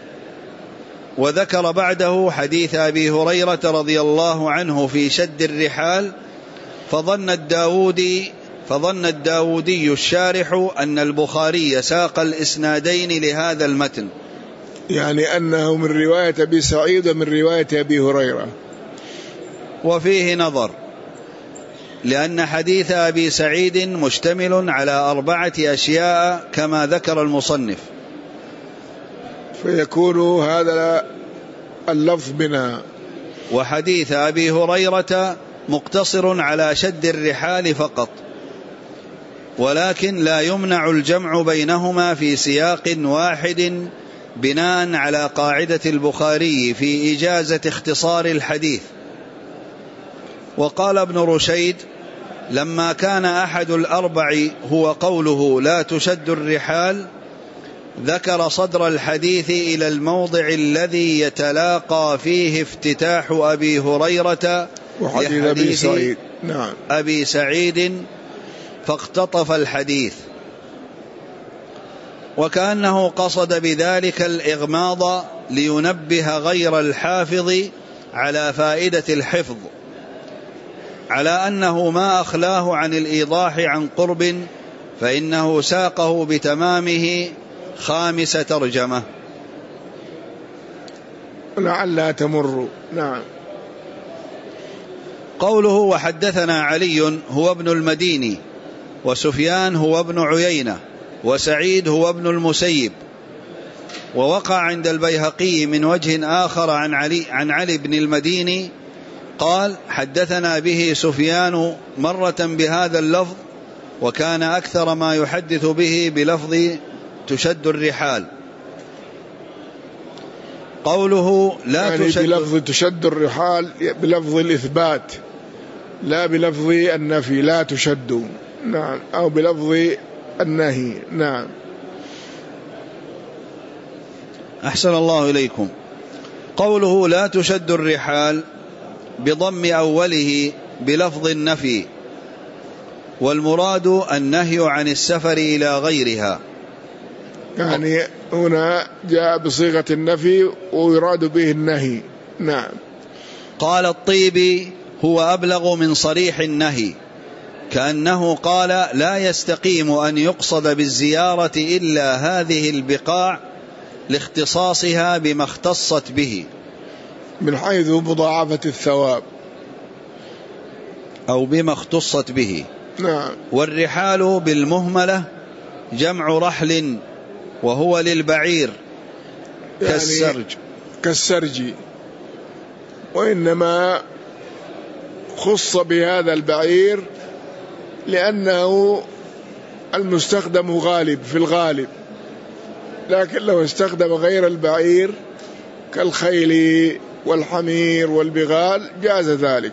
وذكر بعده حديث أبي هريرة رضي الله عنه في شد الرحال، فظن الداودي فظن الداودي الشارح أن البخاري ساق الإسنادين لهذا المتن، يعني أنه من رواية أبي سعيد ومن رواية أبي هريرة. وفيه نظر، لأن حديث أبي سعيد مشتمل على أربعة أشياء كما ذكر المصنف، فيكون هذا اللفظ بنا. وحديث أبي هريرة مقتصر على شد الرحال فقط، ولكن لا يمنع الجمع بينهما في سياق واحد بناء على قاعدة البخاري في إجازة اختصار الحديث. وقال ابن رشيد لما كان أحد الأربع هو قوله لا تشد الرحال، ذكر صدر الحديث إلى الموضع الذي يتلاقى فيه افتتاح أبي هريرة وحديث أبي سعيد. نعم. أبي سعيد، فاختطف الحديث، وكأنه قصد بذلك الإغماض لينبه غير الحافظ على فائدة الحفظ، على أنه ما أخلاه عن الإيضاح عن قرب، فإنه ساقه بتمامه خامس ترجمة. لعلها تمر. نعم. قوله وحدثنا علي هو ابن المديني وسفيان هو ابن عيينة وسعيد هو ابن المسيب. ووقع عند البيهقي من وجه آخر عن علي, عن علي بن المديني قال حدثنا به سفيان مرة بهذا اللفظ، وكان أكثر ما يحدث به بلفظ تشد الرحال. قوله لا يعني تشد بلفظ تشد الرحال بلفظ الإثبات لا بلفظ النفي، لا تشد، نعم، أو بلفظ النهي، نعم. أحسن الله إليكم. قوله لا تشد الرحال بضم أوله بلفظ النفي، والمراد النهي عن السفر إلى غيرها. يعني هنا جاء بصيغة النفي ويراد به النهي، نعم. قال الطيبي هو أبلغ من صريح النهي، كأنه قال لا يستقيم أن يقصد بالزيارة إلا هذه البقاع لاختصاصها بما اختصت به من حيث مضاعفة الثواب أو بما اختصت به، نعم. والرحال بالمهملة جمع رحل وهو للبعير يعني كالسرج كالسرج، وإنما خص بهذا البعير لأنه المستخدم غالب في الغالب، لكن لو استخدم غير البعير كالخيل والحمير والبغال جاز ذلك.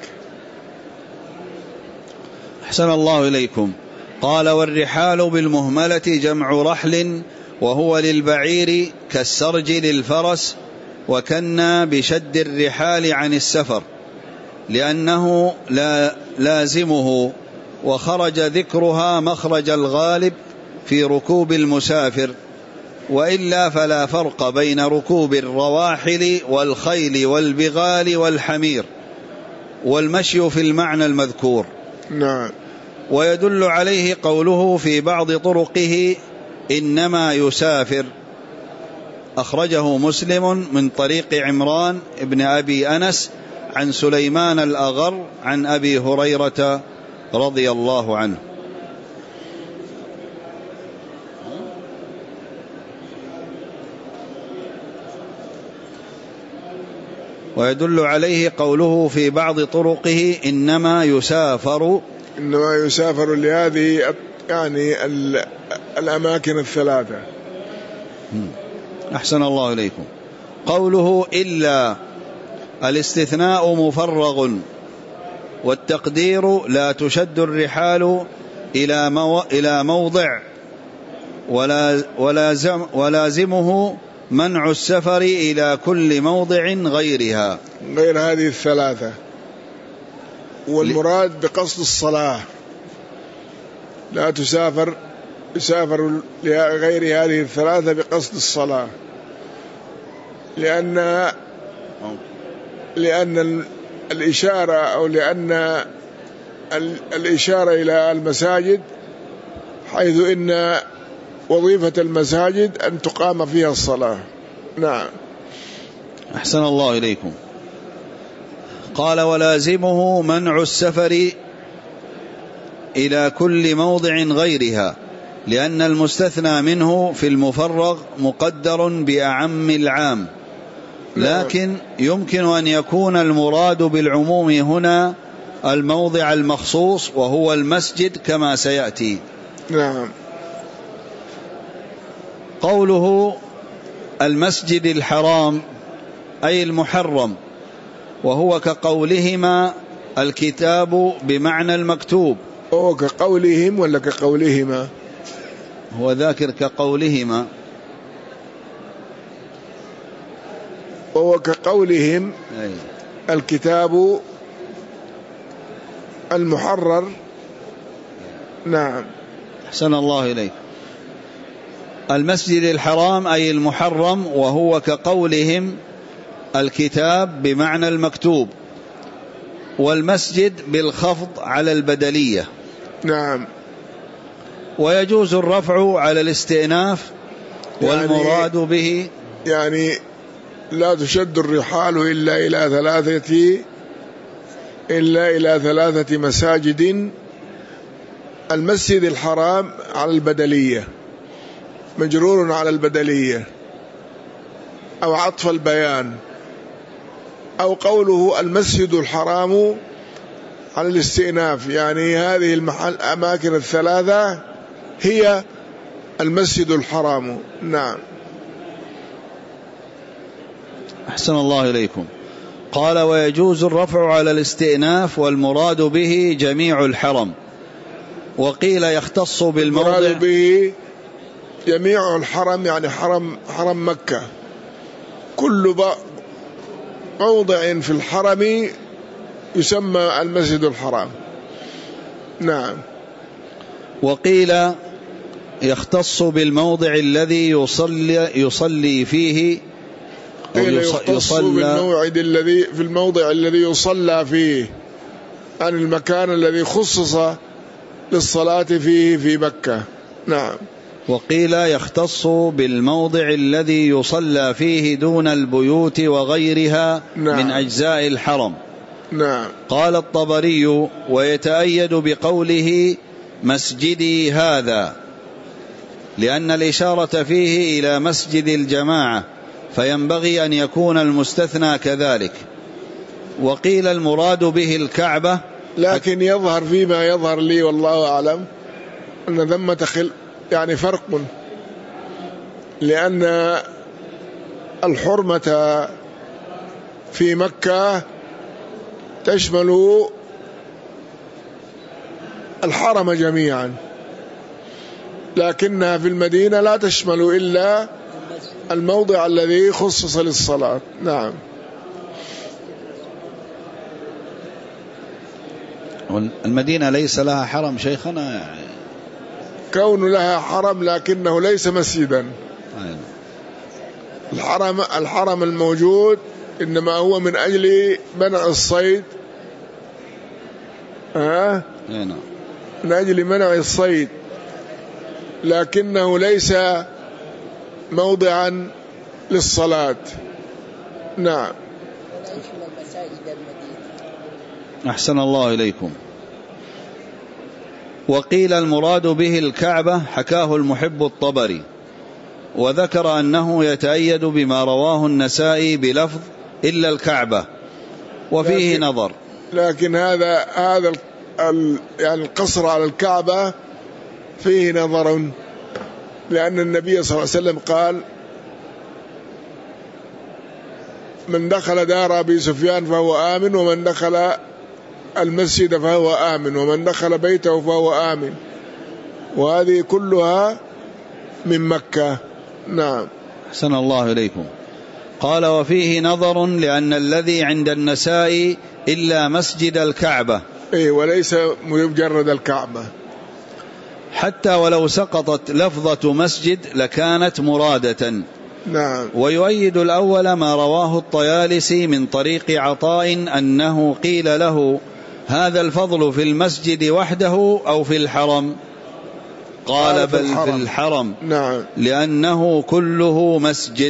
أحسن الله إليكم. قال والرحال بالمهملة جمع رحل وهو للبعير كالسرج للفرس، وكنا بشد الرحال عن السفر لأنه لا لازمه، وخرج ذكرها مخرج الغالب في ركوب المسافر، وإلا فلا فرق بين ركوب الرواحل والخيل والبغال والحمير والمشي في المعنى المذكور. نعم. ويدل عليه قوله في بعض طرقه إنما يسافر، أخرجه مسلم من طريق عمران ابن أبي أنس عن سليمان الأغر عن أبي هريرة رضي الله عنه. ويدل عليه قوله في بعض طرقه إنما يسافر، إنما يسافر لهذه يعني الأماكن الثلاثة. أحسن الله إليكم. قوله إلا الاستثناء مفرغ، والتقدير لا تشد الرحال إلى مو إلى موضع ولا ولازم ولازمه منع السفر إلى كل موضع غيرها، غير هذه الثلاثة. والمراد بقصد الصلاة، لا تسافر يسافر لغير هذه الثلاثة بقصد الصلاة، لأن لأن الإشارة أو لأن الإشارة إلى المساجد، حيث إن وظيفة المساجد أن تقام فيها الصلاة. نعم. أحسن الله إليكم. قال ولازمه منع السفر إلى كل موضع غيرها، لأن المستثنى منه في المفرغ مقدر بأعم العام، لكن يمكن أن يكون المراد بالعموم هنا الموضع المخصوص وهو المسجد كما سيأتي. نعم. قوله المسجد الحرام أي المحرم، وهو كقولهما الكتاب بمعنى المكتوب. هو كقولهم ولا كقولهما؟ هو ذاكر كقولهما. وهو كقولهم أي. الكتاب المحرر. نعم. أحسن الله إليك. المسجد الحرام أي المحرم، وهو كقولهم الكتاب بمعنى المكتوب، والمسجد بالخفض على البدلية. نعم. ويجوز الرفع على الاستئناف، والمراد يعني به يعني لا تشد الرحال إلا إلى ثلاثة إلا إلى ثلاثة مساجد. المسجد الحرام على البدلية، مجرور على البدلية أو عطف البيان، أو قوله المسجد الحرام على الاستئناف، يعني هذه المحل الأماكن الثلاثة هي المسجد الحرام. نعم. أحسن الله إليكم. قال ويجوز الرفع على الاستئناف والمراد به جميع الحرم، وقيل يختص بالموضع. المراد به جميع الحرم يعني حرم حرم مكة، كل موضع في الحرم يسمى المسجد الحرام. نعم. وقيل يختص بالموضع الذي يصلي يصلي فيه، قيل يختص بالموعد الذي في الموضع الذي يصلى فيه، عن المكان الذي خصص للصلاة فيه في مكة. نعم. وقيل يختص بالموضع الذي يصلى فيه دون البيوت وغيرها. نعم. من أجزاء الحرم. نعم. قال الطبري ويتأيد بقوله مسجدي هذا، لأن الإشارة فيه إلى مسجد الجماعة، فينبغي أن يكون المستثنى كذلك. وقيل المراد به الكعبة، لكن يظهر فيما يظهر لي والله أعلم أن ثمة خل يعني فرق، لأن الحرمة في مكة تشمل الحرم جميعا، لكنها في المدينة لا تشمل إلا الموضع الذي خصص للصلاة. نعم. المدينة ليس لها حرم شيخنا، يعني كون لها حرم لكنه ليس مسجدا. الحرم الحرم الموجود إنما هو من أجل منع الصيد، ها؟ من أجل منع الصيد، لكنه ليس موضعا للصلاة. نعم. أحسن الله إليكم. وقيل المراد به الكعبة، حكاه المحب الطبري، وذكر أنه يتأيد بما رواه النسائي بلفظ إلا الكعبة، وفيه لكن نظر. لكن هذا هذا يعني القصر على الكعبة فيه نظر، لأن النبي صلى الله عليه وسلم قال من دخل دار أبي سفيان فهو آمن، ومن دخل المسجد فهو آمن، ومن دخل بيته فهو آمن، وهذه كلها من مكة. نعم. أحسن الله إليكم. قال وفيه نظر، لأن الذي عند النسائي إلا مسجد الكعبة، إيه، وليس مجرد الكعبة. حتى ولو سقطت لفظة مسجد لكانت مرادة. نعم. ويؤيد الأول ما رواه الطيالسي من طريق عطاء أنه قيل له هذا الفضل في المسجد وحده أو في الحرم؟ قال بل في الحرم. نعم. لأنه كله مسجد.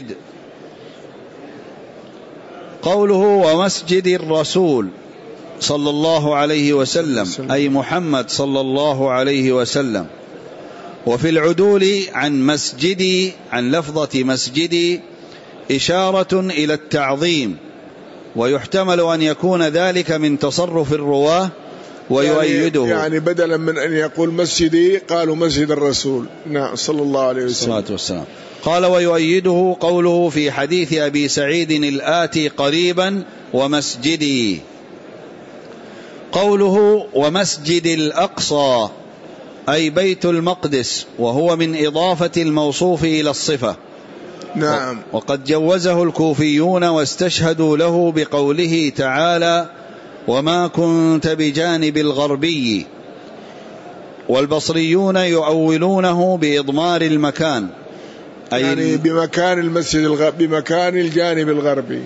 قوله ومسجد الرسول صلى الله عليه وسلم، أي محمد صلى الله عليه وسلم. وفي العدول عن مسجدي، عن لفظة مسجدي، إشارة إلى التعظيم، ويحتمل أن يكون ذلك من تصرف الرواه ويؤيده، يعني, يعني بدلا من أن يقول مسجدي قالوا مسجد الرسول. نعم صلى الله عليه وسلم. الصلاة والسلام. قال ويؤيده قوله في حديث أبي سعيد الآتي قريبا ومسجدي. قوله ومسجد الأقصى أي بيت المقدس، وهو من إضافة الموصوف إلى الصفة. نعم. وقد جوزه الكوفيون واستشهدوا له بقوله تعالى وما كنت بجانب الغربي، والبصريون يؤولونه بإضمار المكان، أي يعني بمكان المسجد الغرب، بمكان الجانب الغربي،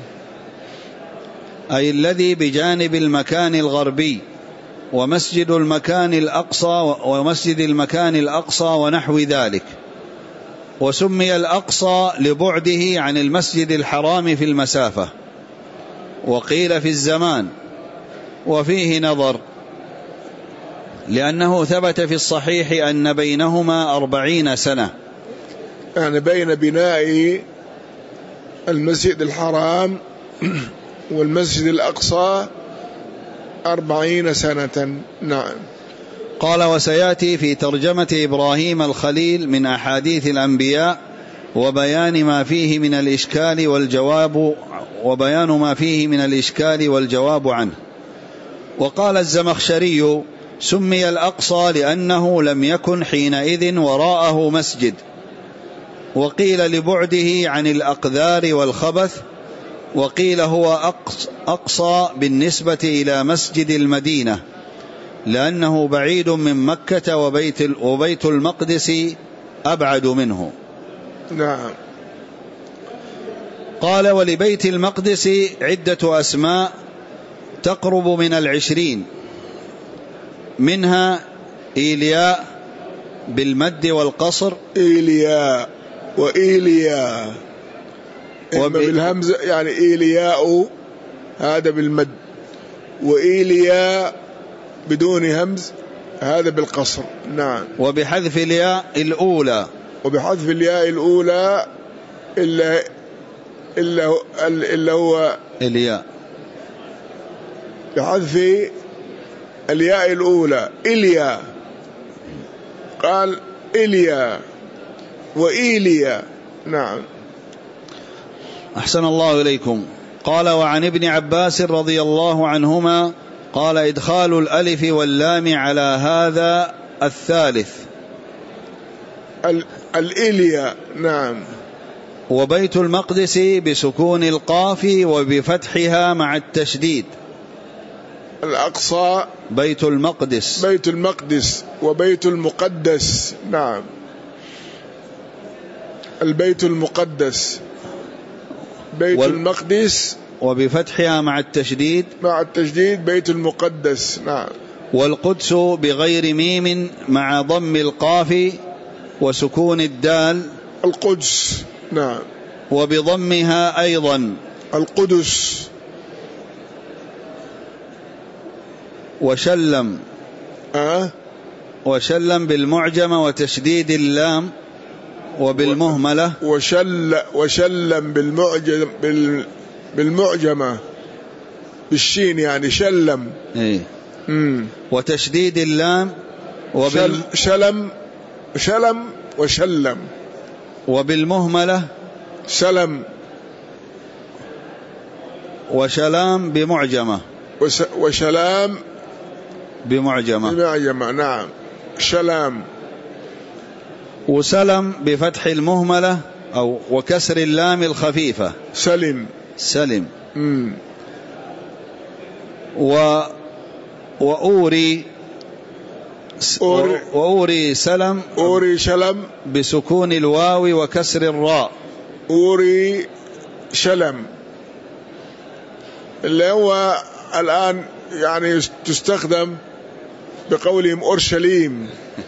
أي الذي بجانب المكان الغربي. ومسجد المكان الأقصى ومسجد المكان الأقصى ونحو ذلك. وسمي الأقصى لبعده عن المسجد الحرام في المسافة. وقيل في الزمان، وفيه نظر، لأنه ثبت في الصحيح أن بينهما أربعين سنة، يعني بين بناء المسجد الحرام والمسجد الأقصى أربعين سنة. نعم. قال: وسيأتي في ترجمة إبراهيم الخليل من أحاديث الأنبياء وبيان ما فيه من الإشكال والجواب وبيان ما فيه من الإشكال والجواب عنه. وقال الزمخشري: سمي الأقصى لأنه لم يكن حينئذ وراءه مسجد، وقيل لبعده عن الأقذار والخبث، وقيل هو أقصى بالنسبة إلى مسجد المدينة لأنه بعيد من مكة وبيت, وبيت المقدس أبعد منه. نعم. قال: ولبيت المقدس عدة أسماء تقرب من العشرين، منها إيلياء بالمد والقصر، إيلياء وإيلياء وب... بالهمزة، يعني إيلياء هذا بالمد، وإيلياء بدون همز هذا بالقصر. نعم. وبحذف الياء الأولى وبحذف الياء الأولى إلا إلا إلا هو الياء، بحذف الياء الأولى إليا، قال إليا وإيليا. نعم. أحسن الله إليكم. قال: وعن ابن عباس رضي الله عنهما قال: إدخال الألف واللام على هذا الثالث الإليا. نعم. وبيت المقدس بسكون القاف وبفتحها مع التشديد. الأقصى بيت المقدس بيت المقدس وبيت المقدس. نعم. البيت المقدس بيت وال... المقدس وبفتحها مع التشديد مع التشديد بيت المقدس. نعم. والقدس بغير ميم مع ضم القاف وسكون الدال القدس. نعم. وبضمها أيضا القدس. وشلم أه؟ وشلم بالمعجمة وتشديد اللام وبالمهملة وشل وشلم بالمعجم بال بالمعجمة بالشين، يعني شلم. إيه. وتشديد اللام وبال... شل شلم شلم وشلم. وبالمهملة سلم. وشلام بمعجمة وس... وشلام بمعجمة بمعجمة. نعم. شلام. وسلم بفتح المهملة أو وكسر اللام الخفيفة سلم. سلم. مم. و وأوري أوري وأوري سلم أوري شلم بسكون الواو وكسر الراء. أوري شلم اللي هو الآن يعني تستخدم بقولهم أورشليم،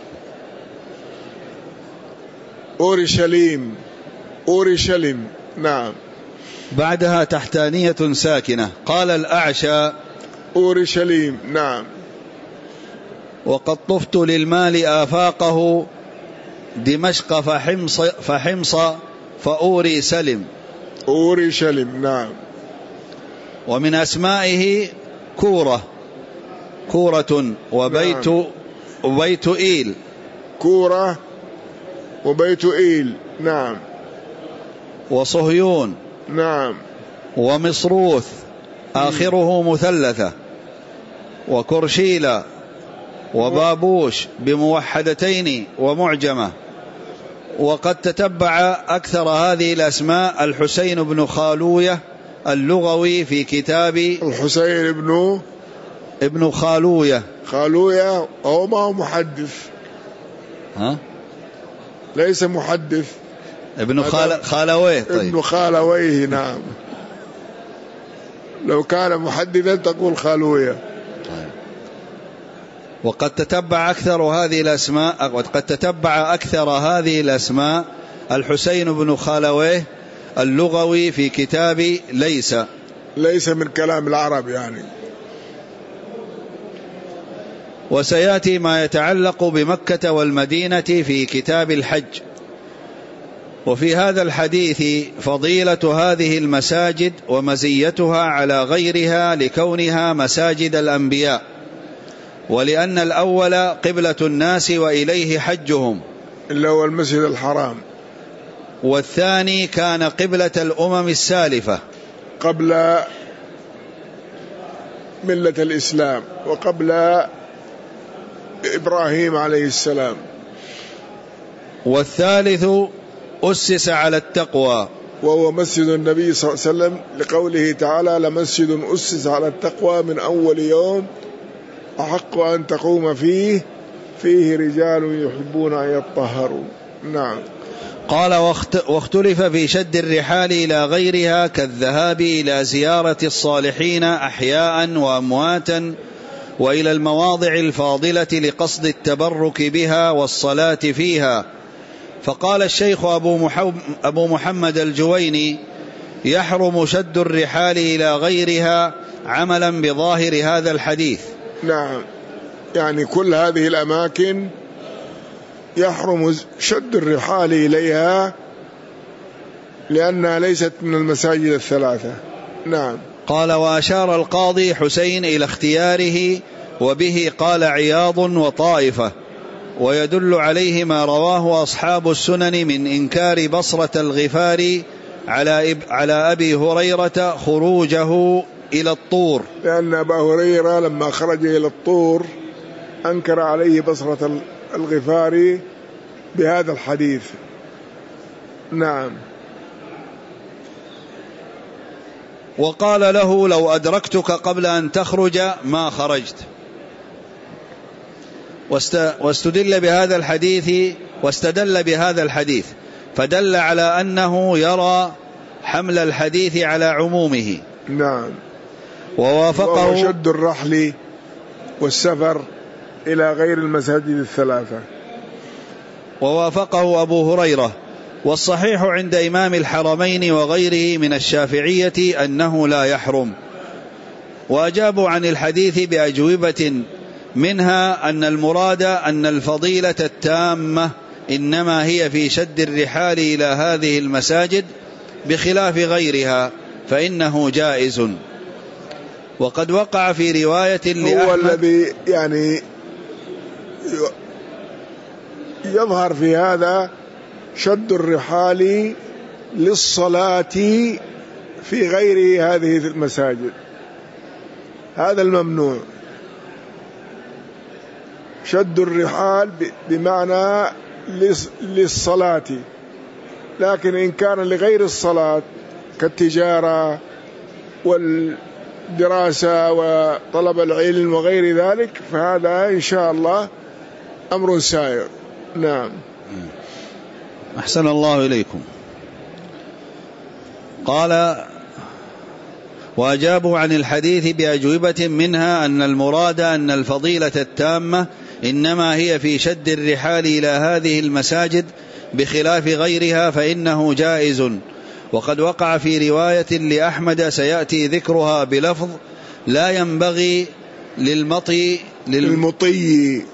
أورشليم أورشليم. نعم. بعدها تحتانية ساكنة. قال الأعشى: أورشليم. نعم. وقد طفت للمال آفاقه دمشق فحمص, فحمص فأوري سلم. أوري سلم. نعم. ومن أسمائه كورة كورة وبيت نعم. وبيت إيل. كورة وبيت إيل. نعم. وصهيون. نعم. ومصروث آخره مثلثة. وكرشيلة وبابوش بموحدتين ومعجمة. وقد تتبع أكثر هذه الأسماء الحسين بن خالوية اللغوي في كتاب الحسين بن ابن خالوية. خالوية هو ما هو محدث، ها؟ ليس محدث. ابن خال... خالويه. طيب. ابن خالويه. نعم. لو كان محدثا تقول خالوية. طيب. وقد تتبع أكثر هذه الأسماء وقد تتبع أكثر هذه الأسماء الحسين بن خالويه اللغوي في كتاب ليس ليس من كلام العرب يعني. وسيأتي ما يتعلق بمكة والمدينة في كتاب الحج. وفي هذا الحديث فضيلة هذه المساجد ومزيتها على غيرها لكونها مساجد الأنبياء، ولأن الأول قبلة الناس وإليه حجهم اللي هو المسجد الحرام، والثاني كان قبلة الأمم السالفة قبل ملة الإسلام وقبل إبراهيم عليه السلام، والثالث أسس على التقوى وهو مسجد النبي صلى الله عليه وسلم لقوله تعالى لمسجد أسس على التقوى من أول يوم أحق أن تقوم فيه فيه رجال يحبون أن يطهروا. نعم. قال واختلف في شد الرحال إلى غيرها كالذهاب إلى زيارة الصالحين أحياء وأمواتا وإلى المواضع الفاضلة لقصد التبرك بها والصلاة فيها. فقال الشيخ أبو محمد الجويني يحرم شد الرحال إلى غيرها عملا بظاهر هذا الحديث. نعم، يعني كل هذه الأماكن يحرم شد الرحال إليها لأنها ليست من المساجد الثلاثة. نعم. قال وأشار القاضي حسين إلى اختياره وبه قال عياض وطائفة، ويدل عليه ما رواه أصحاب السنن من إنكار بصرة الغفاري على على أبي هريرة خروجه إلى الطور، لأن أبا هريرة لما خرج إلى الطور أنكر عليه بصرة الغفاري بهذا الحديث. نعم. وقال له لو أدركتك قبل أن تخرج ما خرجت. واستدل بهذا الحديث واستدل بهذا الحديث فدل على أنه يرى حمل الحديث على عمومه. نعم. ووافقه شد الرحل والسفر إلى غير المساجد الثلاثة. ووافقه أبو هريرة. والصحيح عند إمام الحرمين وغيره من الشافعية أنه لا يحرم. وأجابوا عن الحديث بأجوبة منها أن المراد أن الفضيلة التامة إنما هي في شد الرحال إلى هذه المساجد بخلاف غيرها فإنه جائز. وقد وقع في رواية لأحمد هو الذي يعني يظهر في هذا شد الرحال للصلاة في غير هذه المساجد، هذا الممنوع. شد الرحال بمعنى للصلاة، لكن إن كان لغير الصلاة كالتجارة والدراسة وطلب العلم وغير ذلك فهذا إن شاء الله أمر سائر. نعم. أحسن الله إليكم. قال وأجابوا عن الحديث بأجوبة منها أن المراد أن الفضيلة التامة إنما هي في شد الرحال إلى هذه المساجد بخلاف غيرها فإنه جائز. وقد وقع في رواية لأحمد سيأتي ذكرها بلفظ لا ينبغي للمطي للمطي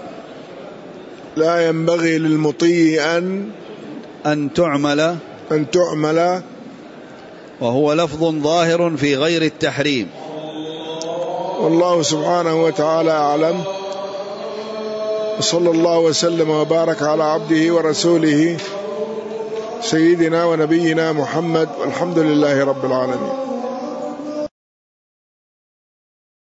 لا ينبغي للمطي أن أن تعمل أن تعمل وهو لفظ ظاهر في غير التحريم. والله سبحانه وتعالى أعلم، وصلى الله وسلم وبارك على عبده ورسوله سيدنا ونبينا محمد، والحمد لله رب العالمين.